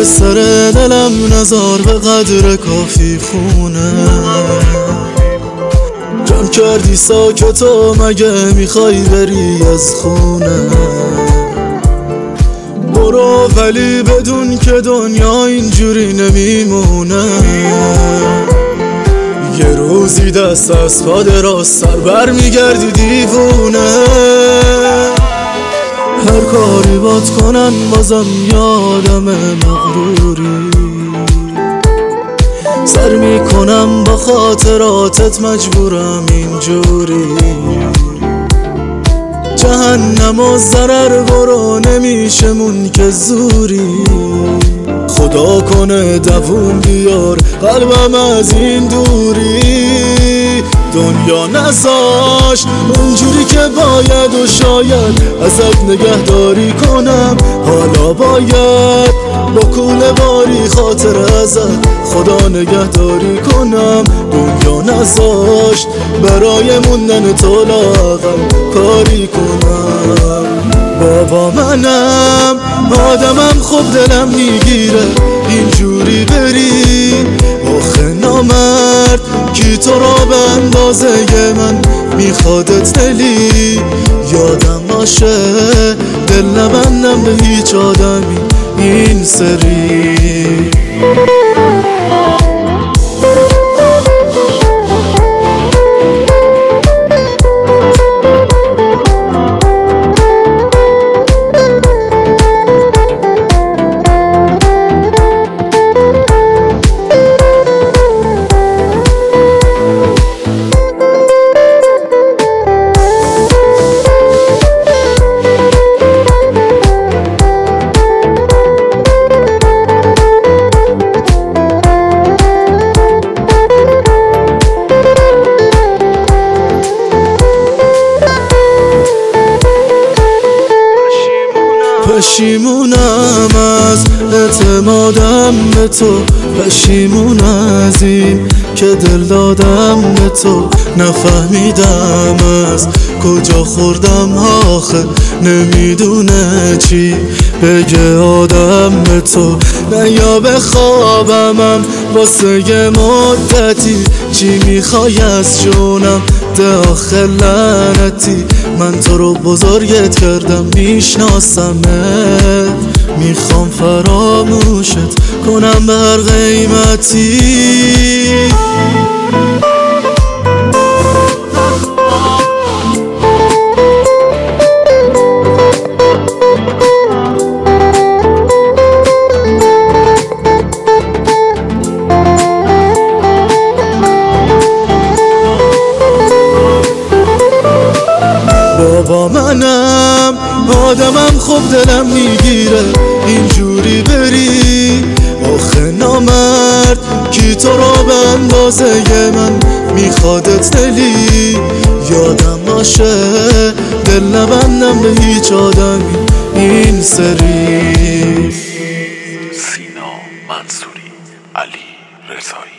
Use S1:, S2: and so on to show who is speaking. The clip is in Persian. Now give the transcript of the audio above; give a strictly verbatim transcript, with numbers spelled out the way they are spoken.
S1: سر دلم نزار به قدر کافی خونه. جمع کردی ساکتو مگه میخوای بری از خونه؟ برو ولی بدون که دنیا اینجوری نمیمونه. یه روزی دست از پا دراز سر بر میگردی دیوونه. هر کاری بات کنن بازم یادم مغروری. سر میکنم با خاطراتت مجبورم اینجوری. جهنم و ضرر برو نمیشه مون که زوری. خدا کنه دووم بیار قلبم از این دوری. دنیا نذاشت اونجوری که باید و شاید ازت نگهداری کنم. حالا باید با کوله باری خاطر ازت خدا نگهداری کنم. دنیا نذاشت برای موندن تو لااقل کاری کنم. بابا منم آدمم خوب دلم میگیره اینجوری بری. آخه نامرد کی تو را به اندازه من میخوادت دلی. یادم باشه دل نبندم به هیچ آدمی این سری. پشیمونم از اعتمادم به تو. پشیمون از این که دل دادم به تو. نفهمیدم از کجا خوردم آخه نمیدونه چی بگه آدم به تو. نه یا بخوابمم واسه یه مدتی. چی میخوای از جونم ده آخه لعنتی. من تو رو بزرگت کردم میشناسمت. میخوام فراموشت کنم به هر قیمتی. بابا منم آدمم خوب دلم میگیره اینجوری بری. آخه نامرد کی تو رو به اندازه من میخوادت دلی. یادم باشه دل نبندم به هیچ آدمی این سری.
S2: سینا منصوری، علی رضایی.